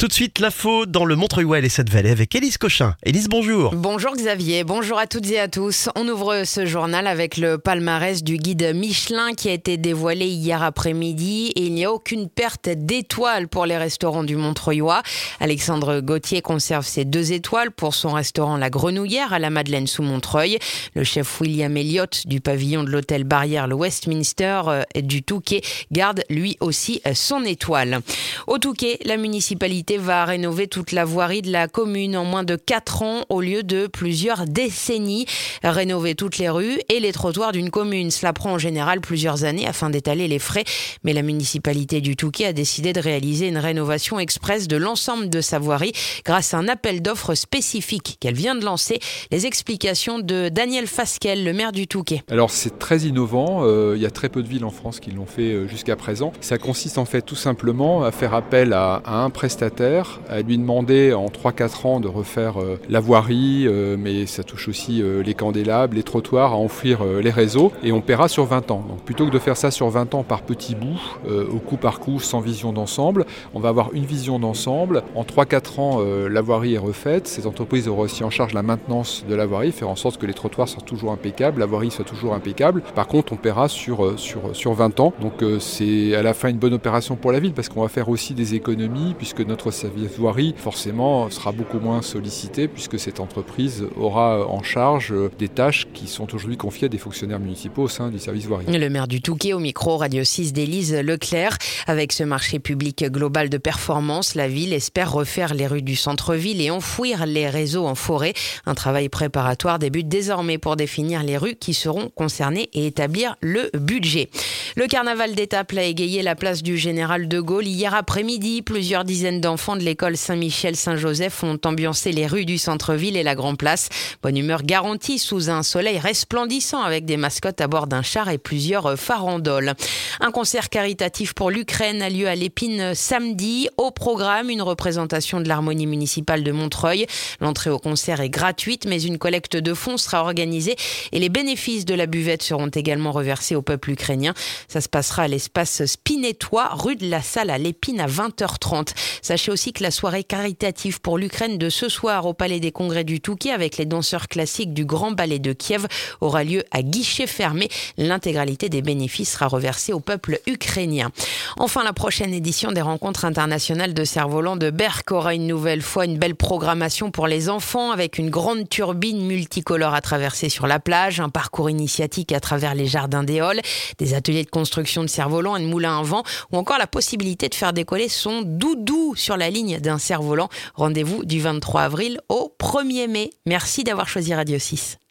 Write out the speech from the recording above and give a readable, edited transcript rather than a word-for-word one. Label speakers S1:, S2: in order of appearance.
S1: Tout de suite, l'info dans le Montreuil et cette vallée avec Élise Cochin. Élise, bonjour.
S2: Bonjour Xavier, bonjour à toutes et à tous. On ouvre ce journal avec le palmarès du guide Michelin qui a été dévoilé hier après-midi et il n'y a aucune perte d'étoiles pour les restaurants du Montreuillois. Alexandre Gauthier conserve ses 2 étoiles pour son restaurant La Grenouillère à la Madeleine sous Montreuil. Le chef William Elliott du pavillon de l'hôtel Barrière le Westminster du Touquet garde lui aussi son étoile. Au Touquet, la municipalité va rénover toute la voirie de la commune en moins de 4 ans au lieu de plusieurs décennies. Rénover toutes les rues et les trottoirs d'une commune, cela prend en général plusieurs années afin d'étaler les frais. Mais la municipalité du Touquet a décidé de réaliser une rénovation express de l'ensemble de sa voirie grâce à un appel d'offres spécifique qu'elle vient de lancer. Les explications de Daniel Fasquelle, le maire du Touquet.
S3: Alors c'est très innovant, il y a très peu de villes en France qui l'ont fait jusqu'à présent. Ça consiste en fait tout simplement à faire appel à un prestataire, à lui demander en 3-4 ans de refaire la voirie, mais ça touche aussi les candélabres, les trottoirs, à enfouir les réseaux, et on paiera sur 20 ans. Donc plutôt que de faire ça sur 20 ans par petits bouts, au coup par coup, sans vision d'ensemble, on va avoir une vision d'ensemble. En 3-4 ans, la voirie est refaite, ces entreprises auront aussi en charge la maintenance de la voirie, faire en sorte que les trottoirs soient toujours impeccables, la voirie soit toujours impeccable. Par contre, on paiera sur 20 ans, donc c'est à la fin une bonne opération pour la ville, parce qu'on va faire aussi des économies, puisque notre service voirie, forcément, sera beaucoup moins sollicité, puisque cette entreprise aura en charge des tâches qui sont aujourd'hui confiées à des fonctionnaires municipaux au sein du service voirie.
S2: Le maire du Touquet au micro Radio 6 d'Élise Leclerc. Avec ce marché public global de performance, la ville espère refaire les rues du centre-ville et enfouir les réseaux en forêt. Un travail préparatoire débute désormais pour définir les rues qui seront concernées et établir le budget. Le carnaval d'étape a égayé la place du Général de Gaulle hier après-midi. Plusieurs dizaines d'enfants de l'école Saint-Michel-Saint-Joseph ont ambiancé les rues du centre-ville et la Grand Place. Bonne humeur garantie sous un soleil resplendissant avec des mascottes à bord d'un char et plusieurs farandoles. Un concert caritatif pour l'Ukraine a lieu à l'Épine samedi. Au programme, une représentation de l'harmonie municipale de Montreuil. L'entrée au concert est gratuite, mais une collecte de fonds sera organisée et les bénéfices de la buvette seront également reversés au peuple ukrainien. Ça se passera à l'espace Spinetois, rue de la Salle à l'Épine à 20h30. Sachez aussi que la soirée caritative pour l'Ukraine de ce soir au Palais des Congrès du Touquet avec les danseurs classiques du Grand Ballet de Kiev aura lieu à guichet fermé. L'intégralité des bénéfices sera reversée au peuple ukrainien. Enfin, la prochaine édition des rencontres internationales de cerfs-volants de Berck aura une nouvelle fois une belle programmation pour les enfants avec une grande turbine multicolore à traverser sur la plage, un parcours initiatique à travers les jardins d'Éole, des ateliers de construction de cerfs-volants et de moulins à vent ou encore la possibilité de faire décoller son doudou sur la ligne d'un cerf-volant. Rendez-vous du 23 avril au 1er mai. Merci d'avoir choisi Radio 6.